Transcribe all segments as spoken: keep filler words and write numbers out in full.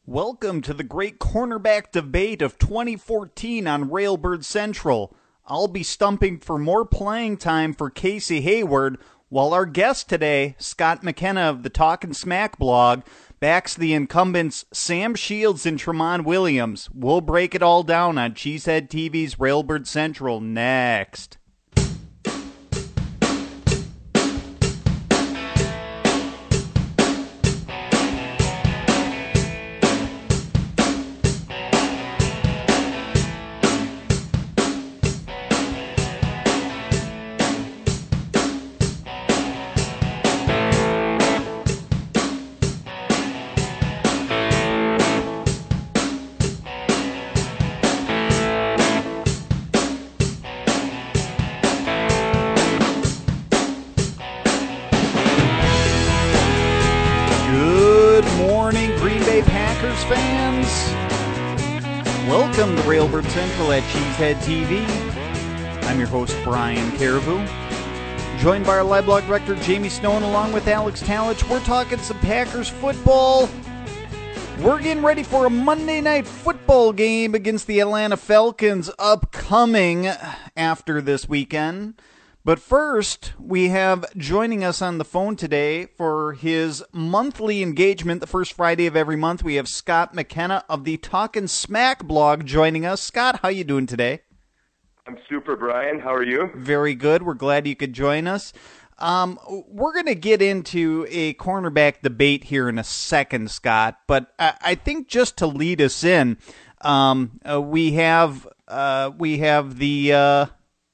Welcome to the great cornerback debate of twenty fourteen on Railbird Central. I'll be stumping for more playing time for Casey Hayward, while our guest today, Scott McKenna of the Talkin' Smack blog, backs the incumbents Sam Shields and Tramon Williams. We'll break it all down on Cheesehead T V's Railbird Central next. Welcome to Railbird Central at Cheesehead T V. I'm your host, Brian Caribou. Joined by our live blog director, Jamie Snow, and along with Alex Talich, we're talking some Packers football. We're getting ready for a Monday night football game against the Atlanta Falcons upcoming after this weekend. But first, we have joining us on the phone today for his monthly engagement, the first Friday of every month, we have Scott McKenna of the Talkin' Smack blog joining us. Scott, how you doing today? I'm super, Brian. How are you? Very good. We're glad you could join us. Um, we're going to get into a cornerback debate here in a second, Scott, but I, I think just to lead us in, um, uh, we have uh, we have the... Uh,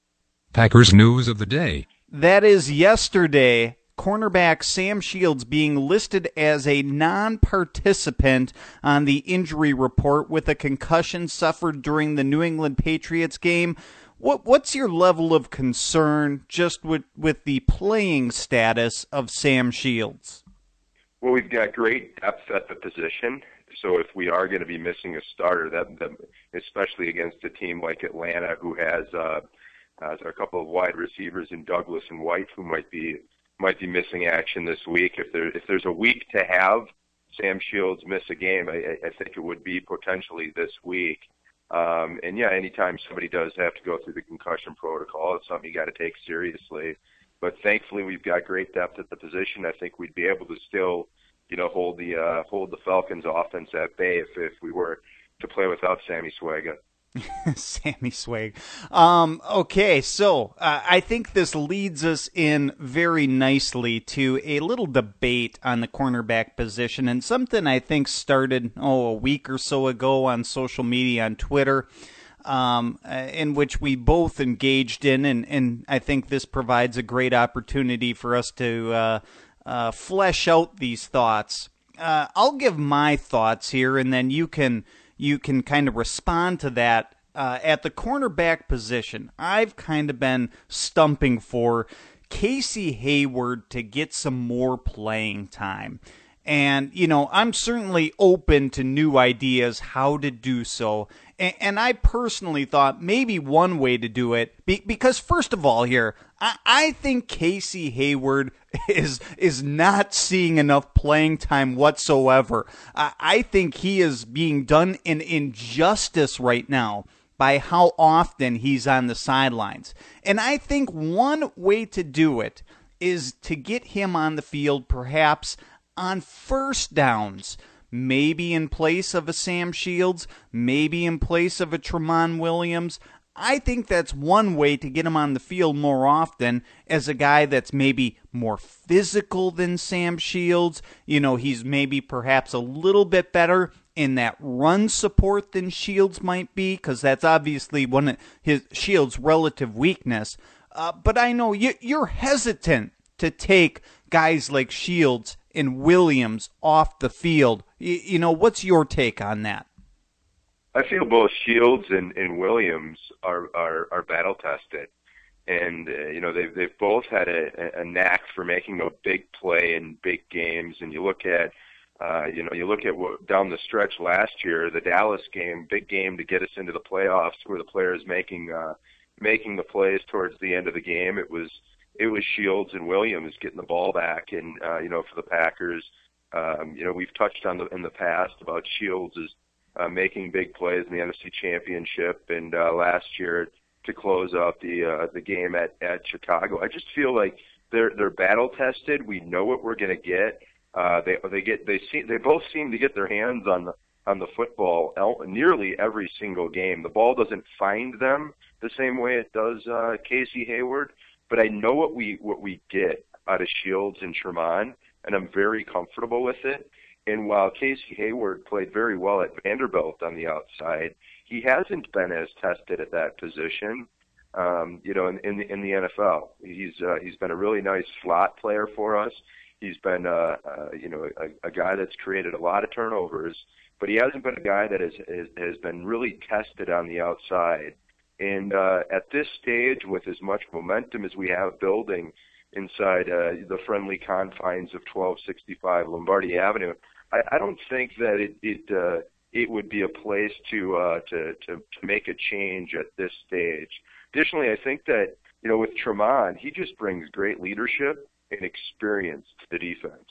Packers news of the day. That is yesterday, cornerback Sam Shields being listed as a non-participant on the injury report with a concussion suffered during the New England Patriots game. What What's your level of concern just with, with the playing status of Sam Shields? Well, we've got great depth at the position. So if we are going to be missing a starter, that, that especially against a team like Atlanta, who has uh, Uh, there are a couple of wide receivers in Douglas and White who might be might be missing action this week. If there if there's a week to have Sam Shields miss a game, I, I think it would be potentially this week. Um, and yeah, anytime somebody does have to go through the concussion protocol, it's something you got to take seriously. But thankfully, we've got great depth at the position. I think we'd be able to still, you know, hold the uh, hold the Falcons' offense at bay if if we were to play without Sammy Swaga. Sammy Swag. Um, okay, so uh, I think this leads us in very nicely to a little debate on the cornerback position, and something I think started, oh, a week or so ago on social media, on Twitter, um, in which we both engaged in, and, and I think this provides a great opportunity for us to uh, uh, flesh out these thoughts. Uh, I'll give my thoughts here, and then you can... you can kind of respond to that. Uh, at the cornerback position, I've kind of been stumping for Casey Hayward to get some more playing time. And, you know, I'm certainly open to new ideas how to do so. And, and I personally thought maybe one way to do it, be, because first of all here, I, I think Casey Hayward is is not seeing enough playing time whatsoever. I, I think he is being done an injustice right now by how often he's on the sidelines. And I think one way to do it is to get him on the field perhaps on first downs, maybe in place of a Sam Shields, maybe in place of a Tramon Williams. I think that's one way to get him on the field more often as a guy that's maybe more physical than Sam Shields. You know, he's maybe perhaps a little bit better in that run support than Shields might be, because that's obviously one of his Shields' relative weakness. Uh, but I know you, you're hesitant to take guys like Shields and Williams off the field. You, you know, what's your take on that? I feel both Shields and, and Williams are, are, are battle tested. And, uh, you know, they've, they've both had a, a knack for making a big play in big games. And you look at, uh, you know, you look at what, down the stretch last year, the Dallas game, big game to get us into the playoffs, where the players making, uh, making the plays towards the end of the game. It was, it was Shields and Williams getting the ball back. And, uh, you know, for the Packers, Um, you know, we've touched on the, in the past about Shields is uh, making big plays in the N F C Championship, and uh, last year to close out the uh, the game at, at Chicago. I just feel like they're they're battle tested. We know what we're going to get. Uh, they they get they see they both seem to get their hands on the on the football nearly every single game. The ball doesn't find them the same way it does uh, Casey Hayward, but I know what we what we get out of Shields and Sherman, and I'm very comfortable with it. And while Casey Hayward played very well at Vanderbilt on the outside, he hasn't been as tested at that position, um, you know, in, in the in the N F L. He's uh, he's been a really nice slot player for us. He's been, uh, uh, you know, a, a guy that's created a lot of turnovers, but he hasn't been a guy that has has, has been really tested on the outside. And uh, at this stage, with as much momentum as we have building inside uh, the friendly confines of twelve sixty-five Lombardi Avenue, I, I don't think that it it, uh, it would be a place to, uh, to to to make a change at this stage. Additionally, I think that, you know, with Tremont, he just brings great leadership and experience to the defense,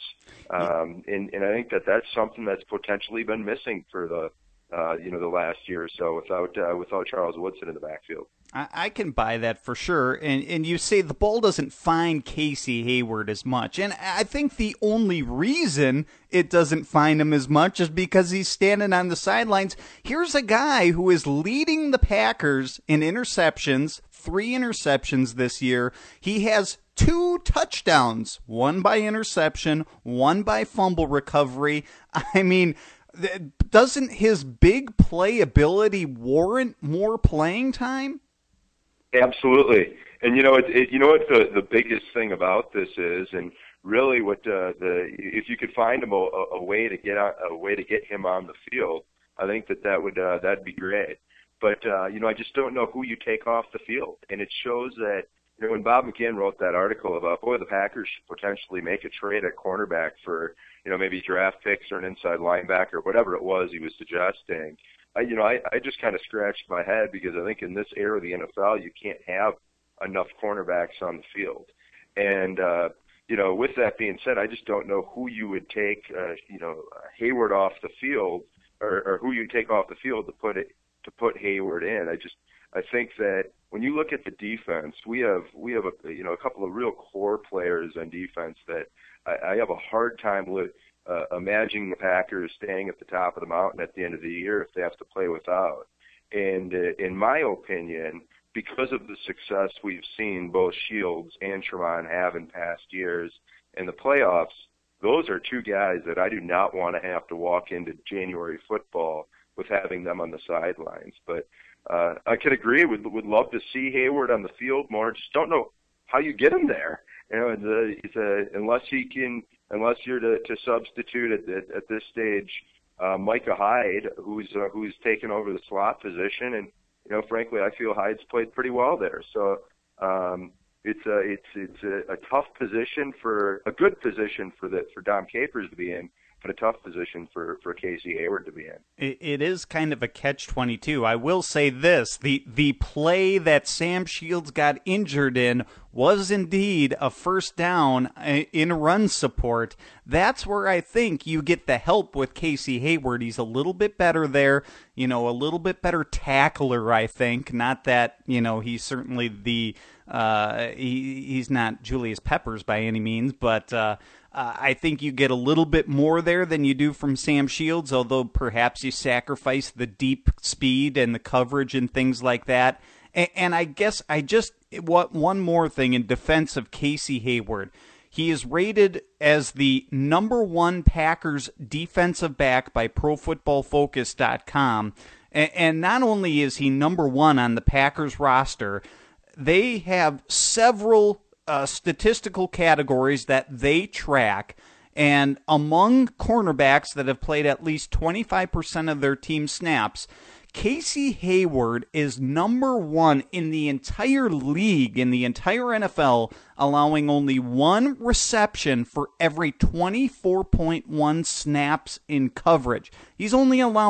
um, and and I think that that's something that's potentially been missing for the uh, you know the last year or so without uh, without Charles Woodson in the backfield. I, I can buy that for sure. And and you say the ball doesn't find Casey Hayward as much. And I think the only reason it doesn't find him as much is because he's standing on the sidelines. Here's a guy who is leading the Packers in interceptions, three interceptions this year. He has two touchdowns, one by interception, one by fumble recovery. I mean, doesn't his big play ability warrant more playing time? Absolutely. And you know, it, it, you know what the, the biggest thing about this is, and really what uh, the if you could find him a, a way to get on, a way to get him on the field, I think that that would uh, that'd be great. But uh, you know, I just don't know who you take off the field, and it shows that, you know, when Bob McGinn wrote that article about, boy, the Packers should potentially make a trade at cornerback for, you know, maybe draft picks or an inside linebacker, whatever it was he was suggesting. I, you know, I, I just kind of scratched my head, because I think in this era of the N F L, you can't have enough cornerbacks on the field. And, uh, you know, with that being said, I just don't know who you would take, uh, you know, Hayward off the field, or, or who you take off the field to put it, to put Hayward in. I just, I think that when you look at the defense, we have, we have a, you know, a couple of real core players on defense that I, I have a hard time with, Uh, imagining the Packers staying at the top of the mountain at the end of the year if they have to play without. And uh, in my opinion, because of the success we've seen both Shields and Tremont have in past years in the playoffs, those are two guys that I do not want to have to walk into January football with having them on the sidelines. But uh, I could agree, would would love to see Hayward on the field more. Just don't know how you get him there. You know, it's a, it's a, unless he can. Unless you're to, to substitute at, at, at this stage uh, Micah Hyde, who's uh, who's taken over the slot position, and you know, frankly, I feel Hyde's played pretty well there. So um, it's a it's it's a, a tough position for a good position for the for Dom Capers to be in, but a tough position for, for Casey Hayward to be in. It, it is kind of a catch twenty-two. I will say this: the the play that Sam Shields got injured in was indeed a first down in run support. That's where I think you get the help with Casey Hayward. He's a little bit better there, you know, a little bit better tackler, I think. Not that, you know, he's certainly the, uh, he, he's not Julius Peppers by any means, but uh, uh, I think you get a little bit more there than you do from Sam Shields, although perhaps you sacrifice the deep speed and the coverage and things like that. And, and I guess I just, what one more thing in defense of Casey Hayward. He is rated as the number one Packers defensive back by Pro Football Focus dot com. And, and not only is he number one on the Packers roster, they have several uh, statistical categories that they track. And among cornerbacks that have played at least twenty-five percent of their team snaps, Casey Hayward is number one in the entire league, in the entire N F L, allowing only one reception for every twenty-four point one snaps in coverage. He's only allowing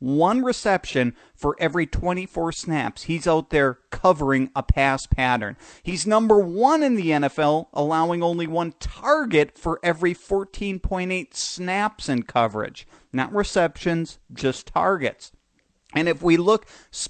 one reception for every twenty-four snaps. He's out there covering a pass pattern. He's number one in the N F L, allowing only one target for every fourteen point eight snaps in coverage. Not receptions, just targets. And if we look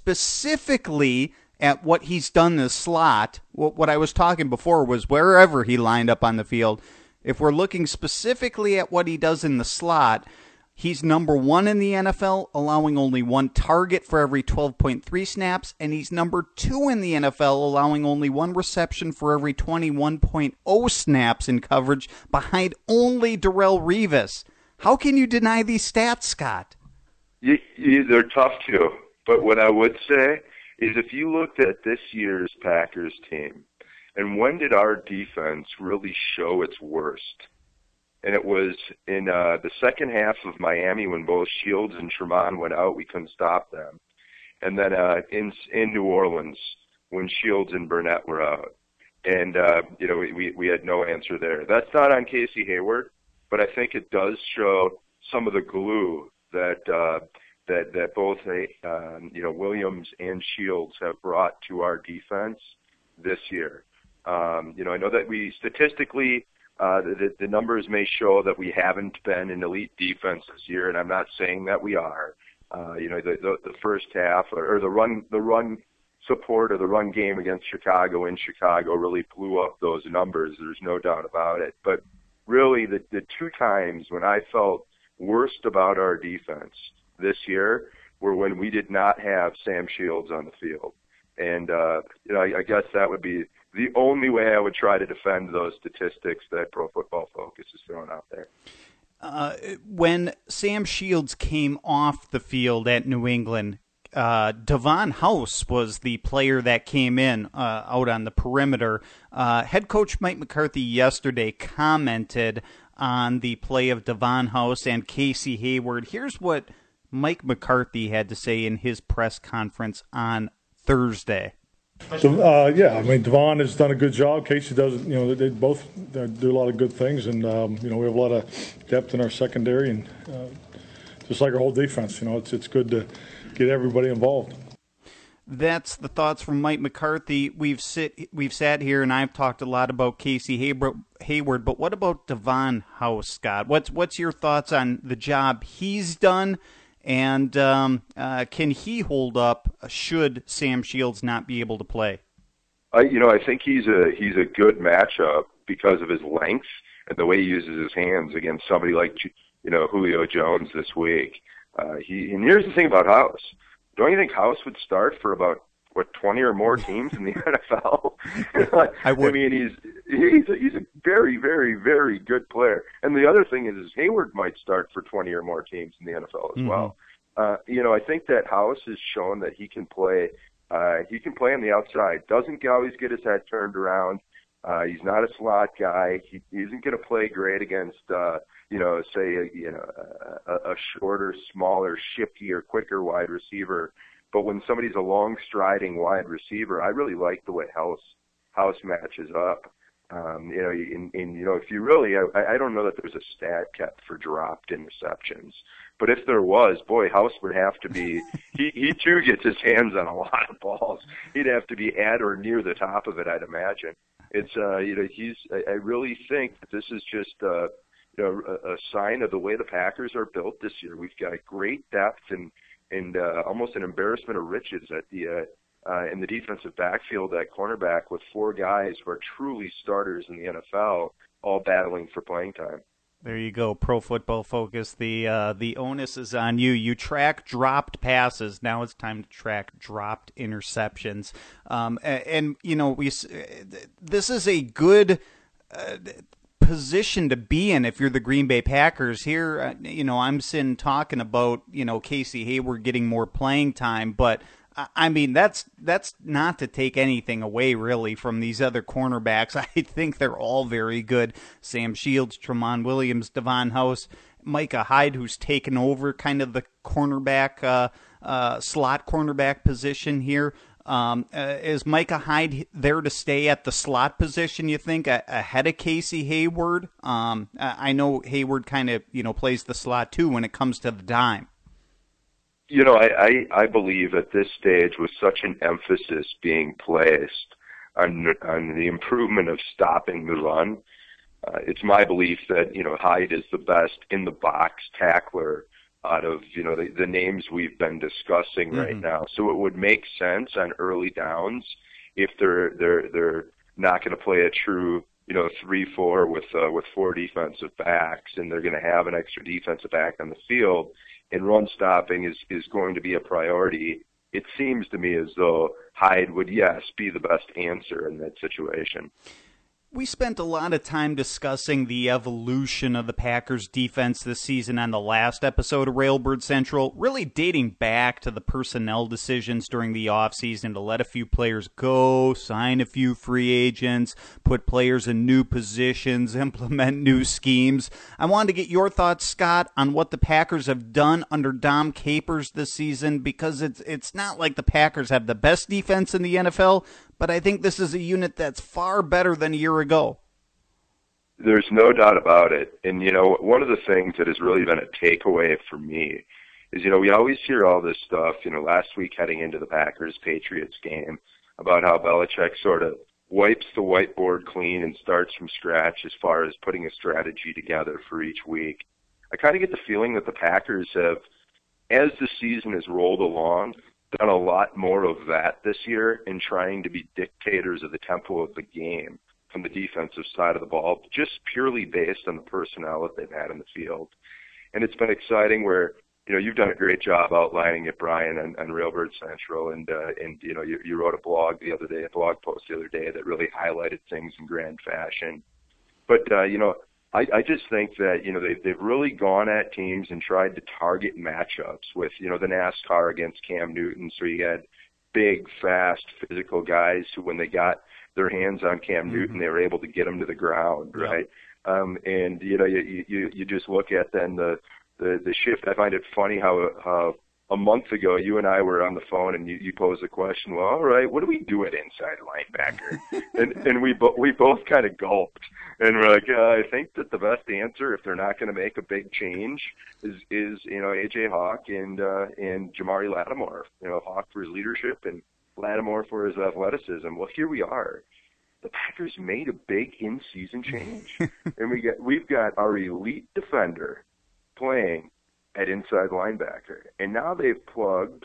specifically at what he's done in the slot, what, what I was talking before was wherever he lined up on the field. If we're looking specifically at what he does in the slot, he's number one in the N F L, allowing only one target for every twelve point three snaps, and he's number two in the N F L, allowing only one reception for every twenty-one point oh snaps in coverage, behind only Darrelle Revis. How can you deny these stats, Scott? You, you, they're tough to, but what I would say is if you looked at this year's Packers team, and when did our defense really show its worst? And it was in uh, the second half of Miami when both Shields and Tremont went out. We couldn't stop them. And then uh, in in New Orleans when Shields and Burnett were out. And, uh, you know, we, we had no answer there. That's not on Casey Hayward, but I think it does show some of the glue that uh, that that both uh, you know Williams and Shields have brought to our defense this year. Um, you know, I know that we statistically uh, the, the numbers may show that we haven't been an elite defense this year, and I'm not saying that we are. Uh, you know, the, the the first half or, or the run the run support or the run game against Chicago in Chicago really blew up those numbers. There's no doubt about it. But really, the the two times when I felt worst about our defense this year were when we did not have Sam Shields on the field. And, uh, you know, I, I guess that would be the only way I would try to defend those statistics that Pro Football Focus is throwing out there. Uh, when Sam Shields came off the field at New England, uh, Devon House was the player that came in uh, out on the perimeter. Uh, head coach Mike McCarthy yesterday commented on the play of Devon House and Casey Hayward. Here's what Mike McCarthy had to say in his press conference on Thursday. Uh, yeah, I mean, Devon has done a good job. Casey does, you know, they both do a lot of good things, and, um, you know, we have a lot of depth in our secondary, and uh, just like our whole defense, you know, it's it's good to get everybody involved. That's the thoughts from Mike McCarthy. We've sit, we've sat here, and I've talked a lot about Casey Hayward, but what about Devon House, Scott? What's what's your thoughts on the job he's done, and um, uh, can he hold up should Sam Shields not be able to play? I, you know, I think he's a he's a good matchup because of his length and the way he uses his hands against somebody like you know Julio Jones this week. Uh, he and here's the thing about House. Don't you think House would start for about what twenty or more teams in the N F L? I would. I mean, he's he's a, he's a very, very, very good player. And the other thing is, is Hayward might start for twenty or more teams in the N F L as mm-hmm. well. Uh, you know, I think that House has shown that he can play. Uh, he can play on the outside. Doesn't always get his head turned around. Uh, he's not a slot guy. He, he isn't going to play great against, uh, you know, say, a, you know, a, a shorter, smaller, shiftier, quicker wide receiver. But when somebody's a long striding wide receiver, I really like the way House House matches up. Um, you know, in, in you know, if you really, I, I don't know that there's a stat kept for dropped interceptions, but if there was, boy, House would have to be. he he too gets his hands on a lot of balls. He'd have to be at or near the top of it, I'd imagine. It's uh, you know, he's. I, I really think that this is just uh, you know, a, a sign of the way the Packers are built this year. We've got great depth and and uh, almost an embarrassment of riches at the. Uh, Uh, in the defensive backfield at cornerback with four guys who are truly starters in the N F L, all battling for playing time. There you go, Pro Football Focus. The uh, the onus is on you. You track dropped passes. Now it's time to track dropped interceptions. Um, and, and you know, we this is a good uh, position to be in if you're the Green Bay Packers. Here, uh, you know, I'm sitting talking about you know Casey Hayward getting more playing time, but I mean, that's that's not to take anything away, really, from these other cornerbacks. I think they're all very good. Sam Shields, Tramon Williams, Devon House, Micah Hyde, who's taken over kind of the cornerback, uh, uh, slot cornerback position here. Um, uh, is Micah Hyde there to stay at the slot position, you think, a- ahead of Casey Hayward? Um, I know Hayward kind of, you know, plays the slot, too, when it comes to the dime. You know, I, I, I believe at this stage, with such an emphasis being placed on, on the improvement of stopping the run, uh, it's my belief that, you know, Hyde is the best in-the-box tackler out of, you know, the, the names we've been discussing mm-hmm. right now. So it would make sense on early downs if they're they're they're not going to play a true, you know, three four with uh, with four defensive backs, and they're going to have an extra defensive back on the field, and run stopping is is going to be a priority. It seems to me as though Hyde would, yes, be the best answer in that situation. We spent a lot of time discussing the evolution of the Packers defense this season on the last episode of Railbird Central, really dating back to the personnel decisions during the offseason to let a few players go, sign a few free agents, put players in new positions, implement new schemes. I wanted to get your thoughts, Scott, on what the Packers have done under Dom Capers this season, because it's it's not like the Packers have the best defense in the N F L, but I think this is a unit that's far better than a year ago. There's no doubt about it. And, you know, one of the things that has really been a takeaway for me is, you know, we always hear all this stuff, you know, last week heading into the Packers-Patriots game about how Belichick sort of wipes the whiteboard clean and starts from scratch as far as putting a strategy together for each week. I kind of get the feeling that the Packers have, as the season has rolled along, done a lot more of that this year in trying to be dictators of the tempo of the game from the defensive side of the ball, just purely based on the personnel that they've had in the field. And it's been exciting where, you know, you've done a great job outlining it, Brian, on, on Railbird Central, and, uh, and you know, you, you wrote a blog the other day, a blog post the other day that really highlighted things in grand fashion. But, uh, you know, I, I just think that, you know, they, they've really gone at teams and tried to target matchups with, you know, the NASCAR against Cam Newton. So you had big, fast, physical guys who, when they got their hands on Cam mm-hmm. Newton, they were able to get him to the ground, right? Yeah. Um, and, you know, you, you, you just look at then the, the, the shift. I find it funny how, how a month ago you and I were on the phone and you, you posed the question, well, all right, what do we do at inside linebacker? and and we, bo- we both kind of gulped. And we're like, uh, I think that the best answer, if they're not going to make a big change, is, is you know, A J Hawk and uh, and Jamari Lattimore. You know, Hawk for his leadership and Lattimore for his athleticism. Well, here we are. The Packers made a big in-season change, and we get we've got our elite defender playing at inside linebacker, and now they've plugged,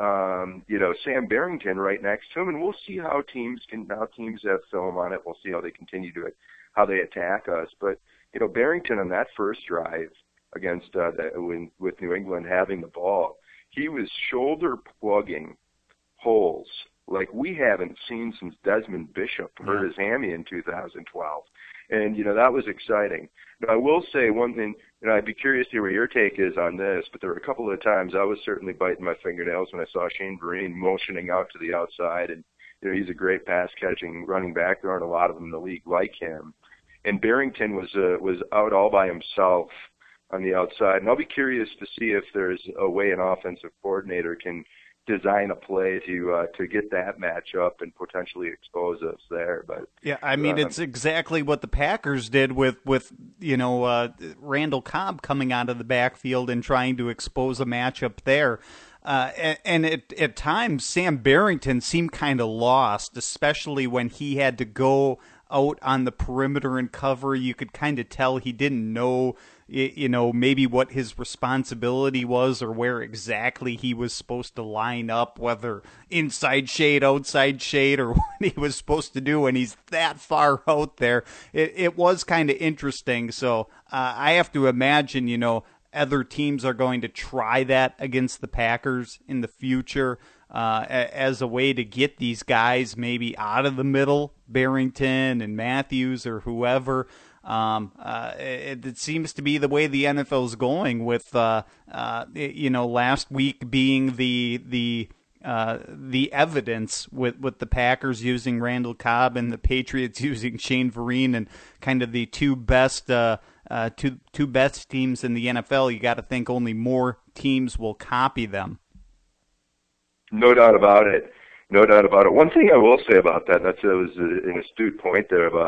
um, you know, Sam Barrington right next to him, and we'll see how teams can how teams have film on it. We'll see how they continue to how they attack us. But you know, Barrington on that first drive against uh, the, when, with New England having the ball, he was shoulder plugging holes like we haven't seen since Desmond Bishop hurt his hammy in two thousand twelve. And, you know, that was exciting. Now, I will say one thing, and I'd be curious to hear what your take is on this, but there were a couple of times I was certainly biting my fingernails when I saw Shane Vereen motioning out to the outside. And, you know, he's a great pass-catching running back. There aren't a lot of them in the league like him. And Barrington was uh, was out all by himself on the outside. And I'll be curious to see if there's a way an offensive coordinator can design a play to uh, to get that matchup and potentially expose us there. But yeah, I mean, um, it's exactly what the Packers did with with you know uh, Randall Cobb coming out of the backfield and trying to expose a matchup there. Uh, and and at, at times, Sam Barrington seemed kind of lost, especially when he had to go out on the perimeter and cover. You could kind of tell he didn't know, you know, maybe what his responsibility was or where exactly he was supposed to line up, whether inside shade, outside shade, or what he was supposed to do when he's that far out there. It, it was kind of interesting. So uh, I have to imagine, you know, other teams are going to try that against the Packers in the future uh, as a way to get these guys maybe out of the middle, Barrington and Matthews or whoever. Um, uh, it, it seems to be the way the N F L is going with, uh, uh, you know, last week being the the uh, the evidence with, with the Packers using Randall Cobb and the Patriots using Shane Vereen and kind of the two best uh, uh, two two best teams in the N F L. You got to think only more teams will copy them. No doubt about it. No doubt about it. One thing I will say about that, that's that was an astute point there about, you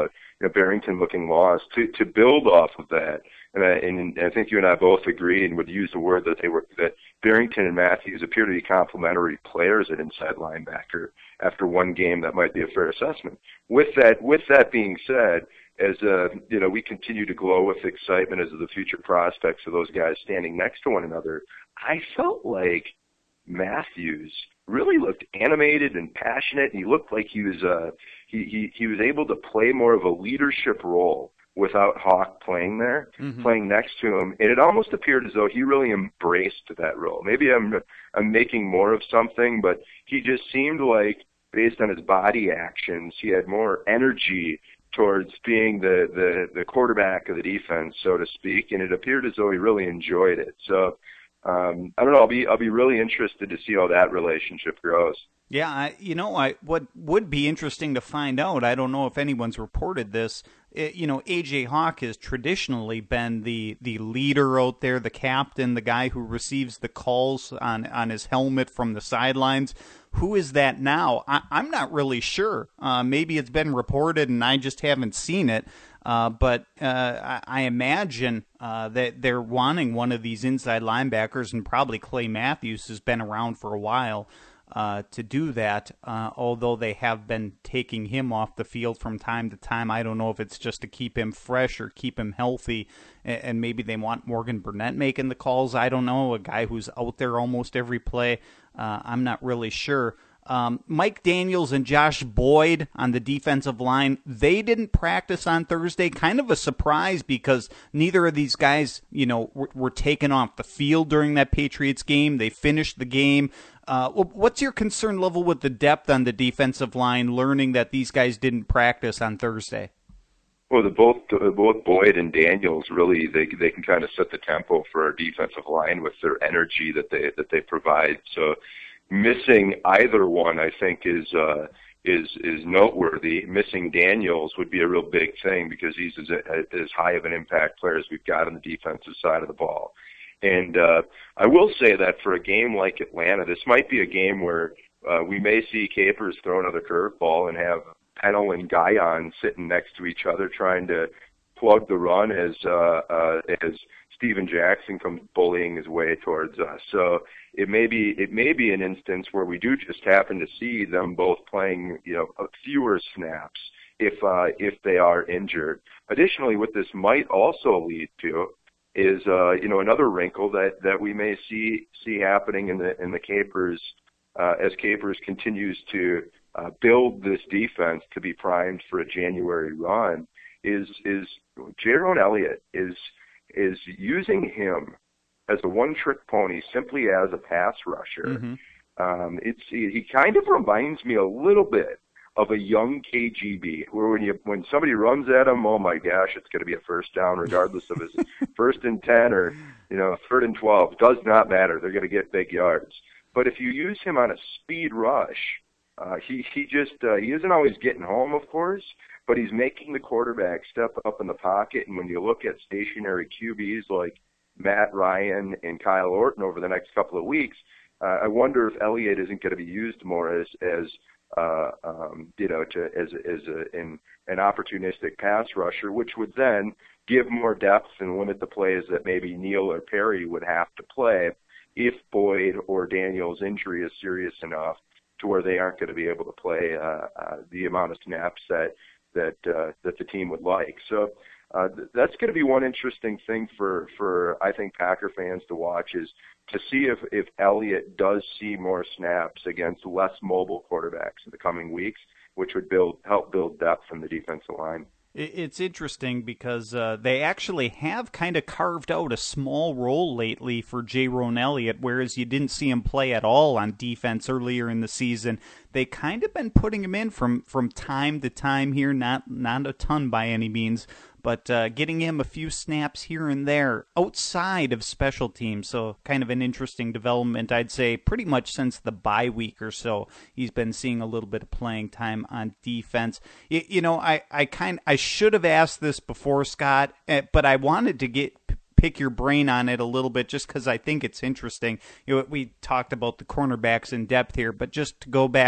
know, Barrington looking lost, to to build off of that. And I, and I think you and I both agree and would use the word that they were that Barrington and Matthews appear to be complementary players at inside linebacker. After one game, that might be a fair assessment. With that, with that being said, as uh, you know, we continue to glow with excitement as to the future prospects of those guys standing next to one another. I felt like Matthews really looked animated and passionate, and he looked like he was uh, he, he he was able to play more of a leadership role without Hawk playing there, mm-hmm. playing next to him, and it almost appeared as though he really embraced that role. Maybe I'm I'm making more of something, but he just seemed like, based on his body actions, he had more energy towards being the, the, the quarterback of the defense, so to speak, and it appeared as though he really enjoyed it. So um, I don't know. I'll be I'll be really interested to see how that relationship grows. Yeah, I, you know, I what would be interesting to find out, I don't know if anyone's reported this, it, you know, A J Hawk has traditionally been the, the leader out there, the captain, the guy who receives the calls on, on his helmet from the sidelines. Who is that now? I, I'm not really sure. Uh, maybe it's been reported and I just haven't seen it. Uh, but uh, I, I imagine uh, that they're wanting one of these inside linebackers, and probably Clay Matthews has been around for a while uh, to do that, uh, although they have been taking him off the field from time to time. I don't know if it's just to keep him fresh or keep him healthy, and, and maybe they want Morgan Burnett making the calls. I don't know, a guy who's out there almost every play. Uh, I'm not really sure. Um, Mike Daniels and Josh Boyd on the defensive line, they didn't practice on Thursday. Kind of a surprise because neither of these guys, you know, were, were taken off the field during that Patriots game. They finished the game. Uh, what's your concern level with the depth on the defensive line, learning that these guys didn't practice on Thursday? Well, the both uh, both Boyd and Daniels really they they can kind of set the tempo for our defensive line with their energy that they that they provide. So missing either one, I think, is uh, is is noteworthy. Missing Daniels would be a real big thing because he's as, as high of an impact player as we've got on the defensive side of the ball. And uh, I will say that for a game like Atlanta, this might be a game where uh, we may see Capers throw another curveball and have Pennell and Guyon sitting next to each other trying to plug the run as uh, uh, as Steven Jackson comes bullying his way towards us. So it may be it may be an instance where we do just happen to see them both playing, you know, fewer snaps if uh, if they are injured. Additionally, what this might also lead to is uh, you know another wrinkle that, that we may see see happening in the in the Capers uh, as Capers continues to uh, build this defense to be primed for a January run. Is is Jaron Elliott is is using him as a one-trick pony simply as a pass rusher. Mm-hmm. Um, it's he, he kind of reminds me a little bit of a young K G B, where when you when somebody runs at him, oh my gosh, it's going to be a first down, regardless of his first and ten or you know third and twelve. Does not matter. They're going to get big yards. But if you use him on a speed rush, uh, he he just uh, he isn't always getting home, of course, but he's making the quarterback step up in the pocket. And when you look at stationary Q Bs like Matt Ryan and Kyle Orton over the next couple of weeks, uh, I wonder if Elliott isn't going to be used more as as uh, um, you know to as as a, in, an opportunistic pass rusher, which would then give more depth and limit the plays that maybe Neal or Perry would have to play if Boyd or Daniel's injury is serious enough to where they aren't going to be able to play uh, uh, the amount of snaps that that uh, that the team would like. So uh, th- that's going to be one interesting thing for, for I think Packer fans to watch, is to see if, if Elliott does see more snaps against less mobile quarterbacks in the coming weeks, which would build help build depth in the defensive line. It's interesting because uh, they actually have kind of carved out a small role lately for Jaron Elliott, whereas you didn't see him play at all on defense earlier in the season. They kind of been putting him in from, from time to time here, not not a ton by any means, but uh, getting him a few snaps here and there outside of special teams. So kind of an interesting development, I'd say, pretty much since the bye week or so. He's been seeing a little bit of playing time on defense. You, you know, I, I kind I should have asked this before, Scott, but I wanted to get pick your brain on it a little bit just because I think it's interesting. You know, we talked about the cornerbacks in depth here, but just to go back,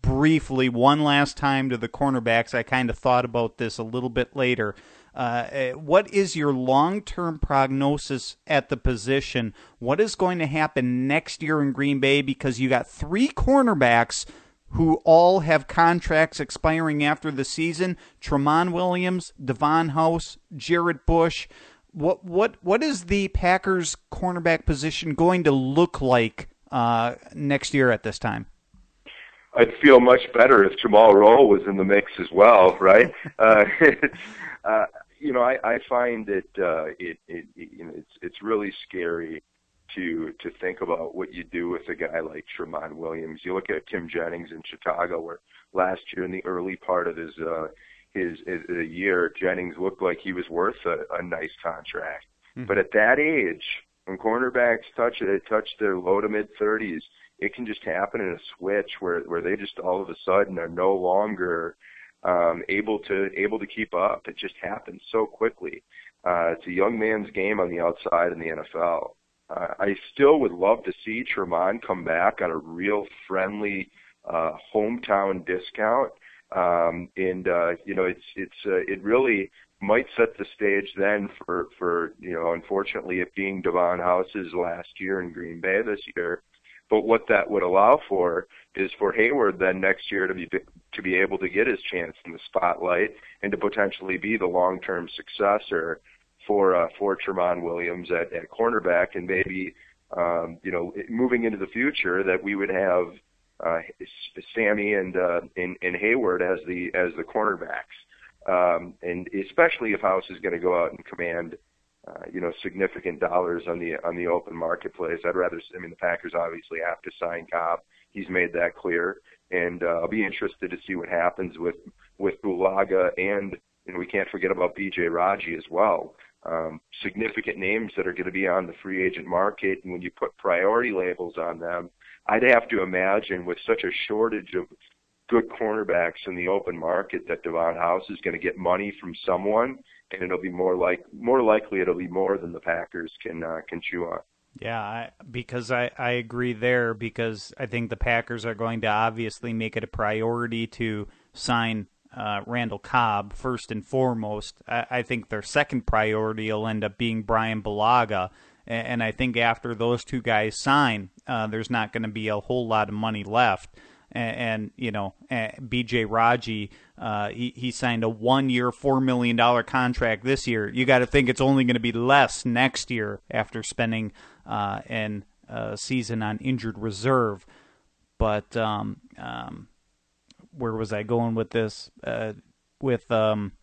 briefly one last time to the cornerbacks. I kind of thought about this a little bit later. Uh, what is your long-term prognosis at the position? What is going to happen next year in Green Bay? Because you got three cornerbacks who all have contracts expiring after the season: Tramon Williams, Devon House, Jared Bush. What what what is the Packers cornerback position going to look like uh, next year at this time? I'd feel much better if Jamal Rowe was in the mix as well, right? uh, it's, uh, you know, I, I find that uh, it, it, it you know, it's it's really scary to to think about what you do with a guy like Tramon Williams. You look at Tim Jennings in Chicago, where last year in the early part of his uh, his, his uh, year, Jennings looked like he was worth a, a nice contract. Mm-hmm. But at that age, when cornerbacks touch it, touch their low to mid thirties, it can just happen in a switch where where they just all of a sudden are no longer um, able to able to keep up. It just happens so quickly. Uh, it's a young man's game on the outside in the N F L. Uh, I still would love to see Tramon come back on a real friendly uh, hometown discount, um, and uh, you know it's it's uh, it really might set the stage then for for you know unfortunately it being Devon House's last year in Green Bay this year. But what that would allow for is for Hayward then next year to be to be able to get his chance in the spotlight and to potentially be the long-term successor for uh, for Tramon Williams at, at cornerback, and maybe um, you know moving into the future that we would have uh, Sammy and, uh, and and Hayward as the as the cornerbacks, um, and especially if House is going to go out and command Uh, you know, significant dollars on the on the open marketplace. I'd rather, I mean, the Packers obviously have to sign Cobb. He's made that clear, and uh, I'll be interested to see what happens with with Bulaga, and you know, we can't forget about B J Raji as well. Um, significant names that are going to be on the free agent market, and when you put priority labels on them, I'd have to imagine with such a shortage of good cornerbacks in the open market that Devon House is going to get money from someone, and it'll be more like more likely it'll be more than the Packers can uh, can chew on. Yeah, I, because I, I agree there, because I think the Packers are going to obviously make it a priority to sign uh, Randall Cobb first and foremost. I, I think their second priority will end up being Brian Bulaga, and, and I think after those two guys sign, uh, there's not going to be a whole lot of money left. And, and you know, B J Raji, uh, he, he signed a one-year, four million dollars contract this year. You got to think it's only going to be less next year after spending uh, an uh, season on injured reserve. But um, um, where was I going with this? Uh, with um,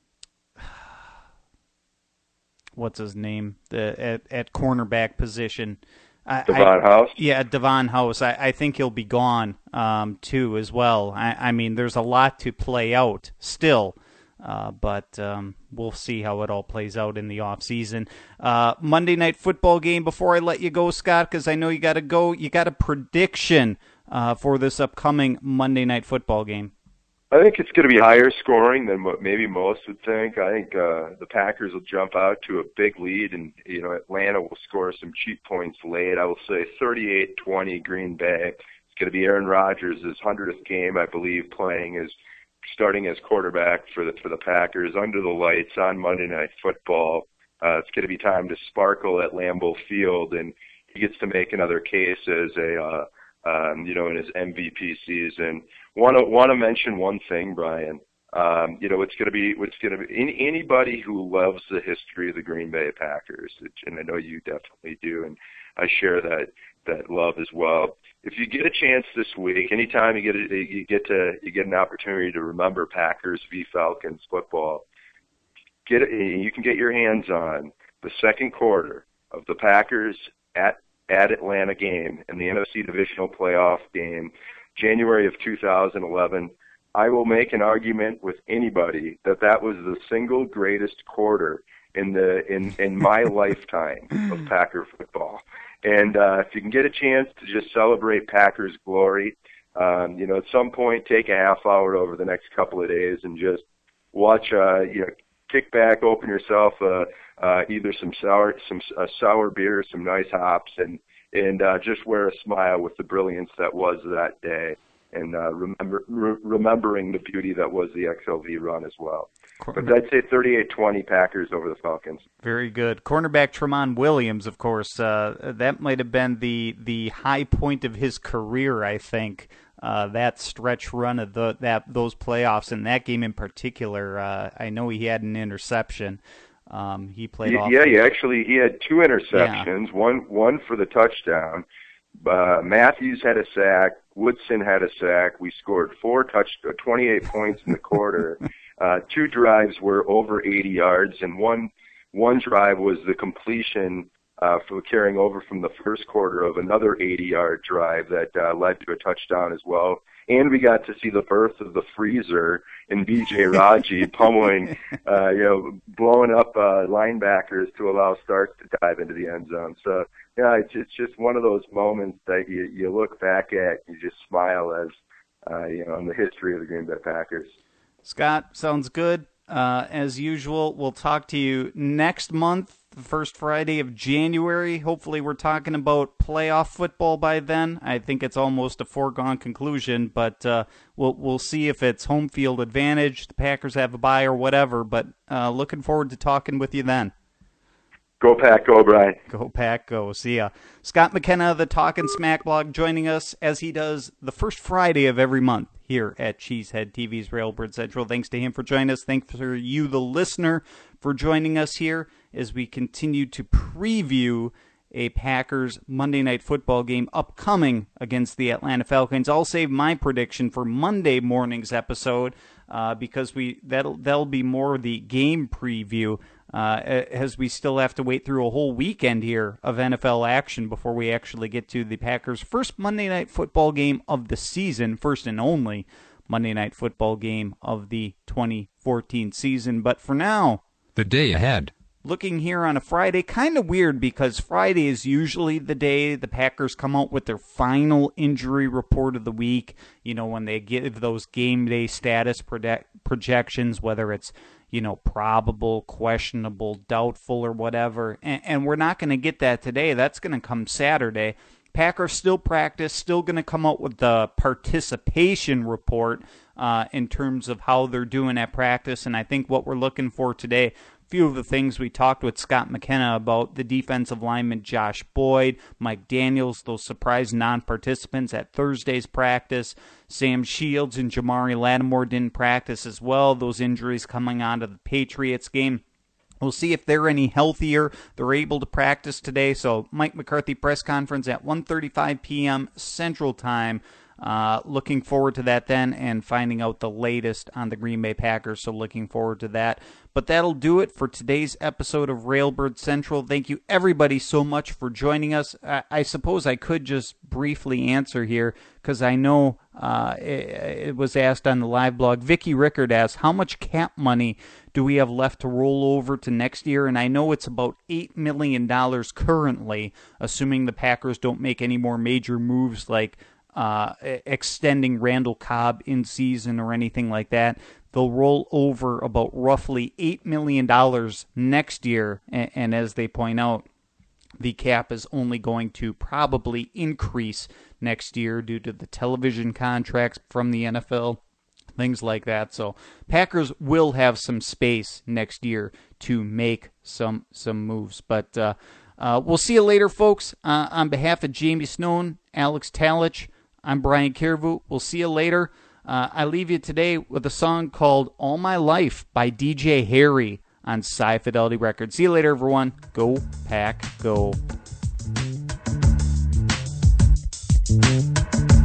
what's his name? The at, at cornerback position. Devon House? Yeah, Devon House. I, I think he'll be gone um, too as well. I, I mean, there's a lot to play out still, uh, but um, we'll see how it all plays out in the offseason. Uh, Monday Night Football game, before I let you go, Scott, because I know you got to go, you got a prediction uh, for this upcoming Monday Night Football game. I think it's going to be higher scoring than what maybe most would think. I think uh, the Packers will jump out to a big lead, and you know Atlanta will score some cheap points late. I will say thirty-eight twenty Green Bay. It's going to be Aaron Rodgers' hundredth game, I believe, playing as starting as quarterback for the for the Packers under the lights on Monday Night Football. Uh, it's going to be time to sparkle at Lambeau Field, and he gets to make another case as a uh, um, you know in his M V P season. Want to want to mention one thing, Brian. Um, you know, it's going to be it's going to be any, anybody who loves the history of the Green Bay Packers, and I know you definitely do, and I share that that love as well. If you get a chance this week, anytime you get a, you get to you get an opportunity to remember Packers v Falcons football, get it, you can get your hands on the second quarter of the Packers at at Atlanta game in the N F C Divisional Playoff game. January of two thousand eleven, I will make an argument with anybody that that was the single greatest quarter in the in, in my lifetime of Packer football. And uh, if you can get a chance to just celebrate Packers glory, um, you know, at some point take a half hour over the next couple of days and just watch, uh, you know, kick back, open yourself uh, uh, either some sour some uh, sour beer, some nice hops, and and uh, just wear a smile with the brilliance that was that day. and uh, remember, re- remembering the beauty that was the X L V run as well. But I'd say thirty-eight twenty Packers over the Falcons. Very good. Cornerback Tramon Williams, of course, uh, that might have been the the high point of his career, I think. Uh, that stretch run of the that those playoffs, and that game in particular, uh, I know he had an interception. Um, he played yeah, off. Yeah, he actually he had two interceptions. Yeah. One one for the touchdown. Uh, Matthews had a sack. Woodson had a sack. We scored four touch, twenty-eight points in the quarter. Uh, two drives were over eighty yards, and one one drive was the completion uh, for carrying over from the first quarter of another eighty-yard drive that uh, led to a touchdown as well. And we got to see the birth of the freezer in B J Raji pummeling, uh, you know, blowing up uh, linebackers to allow Starks to dive into the end zone. So, yeah, it's, it's just one of those moments that you, you look back at, you just smile as, uh, you know, in the history of the Green Bay Packers. Scott, sounds good. Uh, as usual, we'll talk to you next month, the first Friday of January. Hopefully we're talking about playoff football by then. I think it's almost a foregone conclusion, but uh, we'll we'll see if it's home field advantage, the Packers have a bye or whatever, but uh, looking forward to talking with you then. Go Pack, go Brian. Go Pack, go. See ya. Scott McKenna, the Talkin' Smack blog, joining us as he does the first Friday of every month here at Cheesehead T V's Railbird Central. Thanks to him for joining us. Thanks for you, the listener, for joining us here as we continue to preview a Packers Monday Night Football game upcoming against the Atlanta Falcons. I'll save my prediction for Monday morning's episode uh, because we that'll that'll be more the game preview. Uh, as we still have to wait through a whole weekend here of N F L action before we actually get to the Packers' first Monday Night Football game of the season, first and only Monday Night Football game of the twenty fourteen season. But for now, the day ahead. Looking here on a Friday, kind of weird because Friday is usually the day the Packers come out with their final injury report of the week. You know, when they give those game day status projections, whether it's, you know, probable, questionable, doubtful, or whatever. And, and we're not going to get that today. That's going to come Saturday. Packers still practice, still going to come out with the participation report uh, in terms of how they're doing at practice. And I think what we're looking for today, few of the things we talked with Scott McKenna about, the defensive lineman Josh Boyd, Mike Daniels, those surprise non-participants at Thursday's practice. Sam Shields and Jamari Lattimore didn't practice as well. Those injuries coming onto the Patriots game. We'll see if they're any healthier. They're able to practice today. So Mike McCarthy press conference at one thirty-five p.m. Central Time. Uh, looking forward to that then and finding out the latest on the Green Bay Packers, so looking forward to that. But that'll do it for today's episode of Railbird Central. Thank you everybody so much for joining us. I, I suppose I could just briefly answer here because I know uh, it, it was asked on the live blog. Vicky Rickard asked, how much cap money do we have left to roll over to next year? And I know it's about eight million dollars currently, assuming the Packers don't make any more major moves like Uh, extending Randall Cobb in season or anything like that. They'll roll over about roughly eight million dollars next year, and, and as they point out, the cap is only going to probably increase next year due to the television contracts from the N F L, things like that. So Packers will have some space next year to make some some moves, but uh, uh, we'll see you later, folks. Uh, on behalf of Jamie Snone, Alex Talich, I'm Brian Carvu. We'll see you later. Uh, I leave you today with a song called All My Life by D J Harry on Sci Fidelity Records. See you later, everyone. Go Pack, go.